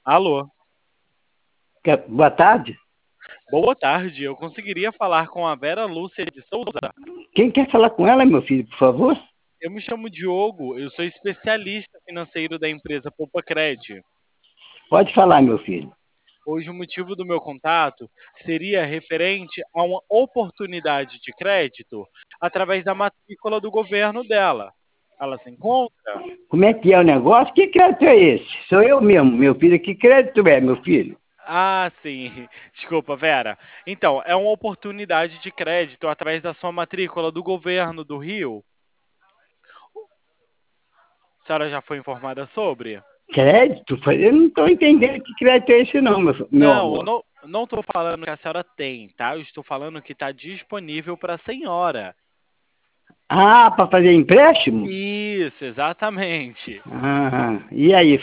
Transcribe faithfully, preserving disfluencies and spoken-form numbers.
Alô, Que- Boa tarde. boa tarde. Eu conseguiria falar com a Vera Lúcia de Souza? Quem quer falar com ela, meu filho, por favor? Eu me chamo Diogo, eu sou especialista financeiro da empresa Poupacred. Pode falar, meu filho. Hoje o motivo do meu contato seria referente a uma oportunidade de crédito através da matrícula do governo dela. Ela se encontra? Como é que é o negócio? Que crédito é esse? Sou eu mesmo, meu filho. Que crédito é, meu filho? Ah, sim. Desculpa, Vera. Então, é uma oportunidade de crédito através da sua matrícula do governo do Rio. A senhora já foi informada sobre? Crédito? Eu não estou entendendo que crédito é esse, não, meu, meu Não, eu amor. não, não estou falando que a senhora tem, tá? Eu estou falando que está disponível para a senhora. Ah, para fazer empréstimo? Isso, exatamente. Ah, e aí,